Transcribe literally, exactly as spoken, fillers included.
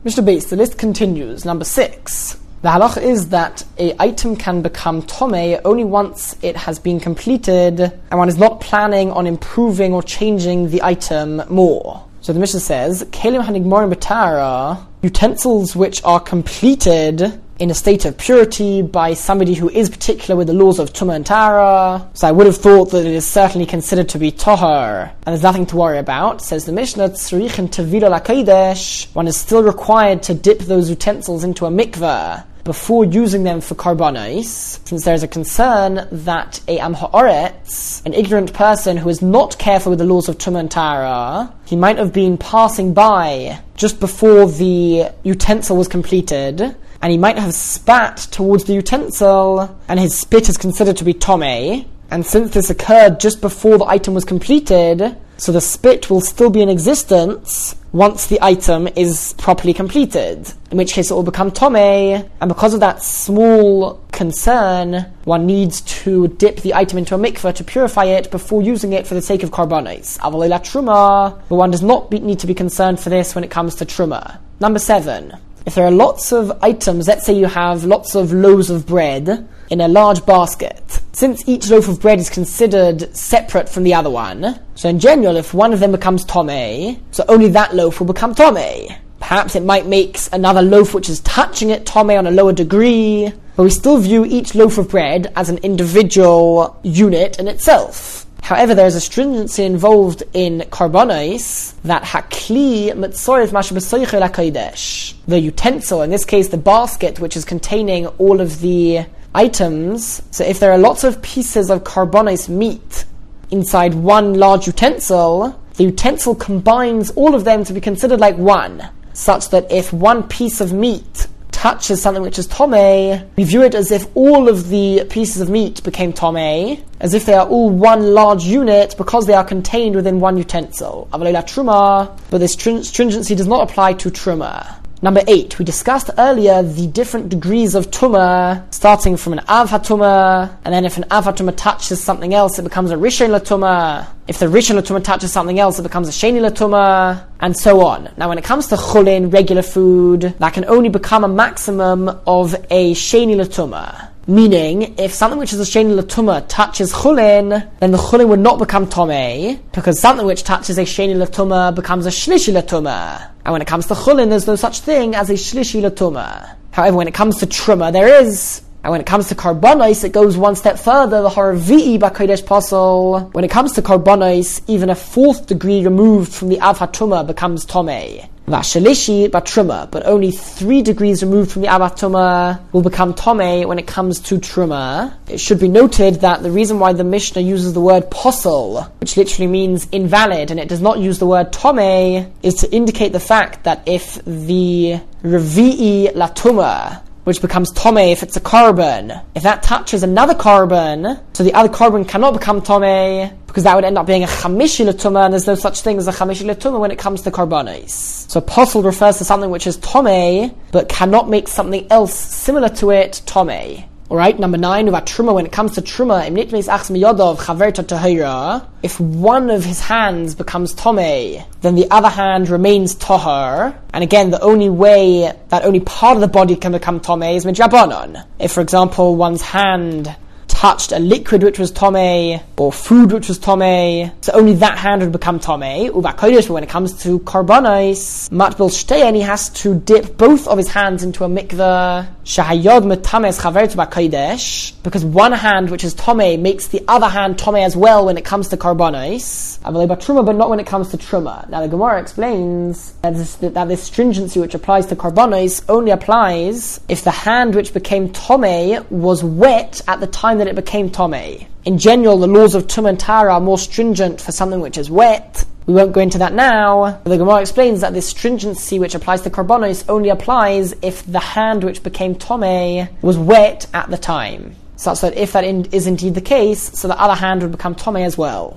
Mishnah Beis, the list continues. Number six. The halacha is that a item can become tomei only once it has been completed and one is not planning on improving or changing the item more. So the Mishnah says, Kelim hanigmorim b'tara, utensils which are completed in a state of purity by somebody who is particular with the laws of Tumah and Tara. So I would have thought that it is certainly considered to be Tahar, and there's nothing to worry about. Says the Mishnah, Tzrichen tevila l'kodesh, one is still required to dip those utensils into a mikveh before using them for karbanos, since there is a concern that a am ha'aretz, an ignorant person who is not careful with the laws of Tumah and Tara, he might have been passing by just before the utensil was completed, and he might have spat towards the utensil, and his spit is considered to be tomei. And since this occurred just before the item was completed, so the spit will still be in existence once the item is properly completed, in which case it will become tomei, and because of that small concern, one needs to dip the item into a mikveh to purify it before using it for the sake of karbanos. Avalei la truma, but one does not be, need to be concerned for this when it comes to truma. Number seven. If there are lots of items, let's say you have lots of loaves of bread in a large basket, since each loaf of bread is considered separate from the other one, so in general, if one of them becomes tomei, so only that loaf will become tomei. Perhaps it might make another loaf which is touching it tomei on a lower degree, but we still view each loaf of bread as an individual unit in itself. However, there is a stringency involved in karbanos that hakli mitzorev mashu b'soichel hakodesh. The utensil, in this case the basket, which is containing all of the items. So if there are lots of pieces of karbanos meat inside one large utensil, the utensil combines all of them to be considered like one, such that if one piece of meat touches something which is tomei, we view it as if all of the pieces of meat became tomei, as if they are all one large unit because they are contained within one utensil. Avalei la truma, but this stringency does not apply to truma. Number eight, we discussed earlier the different degrees of tumah, starting from an av hatumah, and then if an av hatumah touches something else, it becomes a rishon latumah. If the rishon latumah touches something else, it becomes a sheni latumah, and so on. Now, when it comes to chulin, regular food, that can only become a maximum of a sheni latumah. Meaning, if something which is a sheni latumah touches chulin, then the chulin would not become tomei, because something which touches a sheni latumah becomes a shlishi latumah. And when it comes to chulin, there's no such thing as a shlishi latumah. However, when it comes to truma, there is. And when it comes to karbanos, it goes one step further. The harvi'i b'kodesh pasol. When it comes to karbanos, even a fourth degree removed from the av hatumah becomes tomei. Vashalishi batruma, but only three degrees removed from the av hatumah will become tomei when it comes to truma. It should be noted that the reason why the Mishnah uses the word posel, which literally means invalid, and it does not use the word tomei, is to indicate the fact that if the revi'i latuma, which becomes tomei if it's a korban, if that touches another korban, so the other korban cannot become tomei, because that would end up being a chamishi l'tumah, and there's no such thing as a chamishi l'tumah when it comes to karbanos. So posel refers to something which is tomei, but cannot make something else similar to it tomei. Alright, number nine, about truma, when it comes to truma, if one of his hands becomes tomei, then the other hand remains tahar. And again, the only way that only part of the body can become tomei is midrabanan. If, for example, one's hand touched a liquid which was tomei, or food which was tomei, so only that hand would become tomei. Uva kodesh, but when it comes to karbanos, matbil shtein, he has to dip both of his hands into a mikveh, shahayod metames chavertu b'kodesh, because one hand which is tomei makes the other hand tomei as well when it comes to karbanos. Avalei batruma, but not when it comes to truma. Now the Gemara explains that this, that this stringency which applies to karbanos only applies if the hand which became tomei was wet at the time that it became tomei. In general, the laws of Tumah and Tara are more stringent for something which is wet. We won't go into that now. But the Gemara explains that this stringency which applies to karbanos only applies if the hand which became tomei was wet at the time. Such that if that in, is indeed the case, so the other hand would become tomei as well.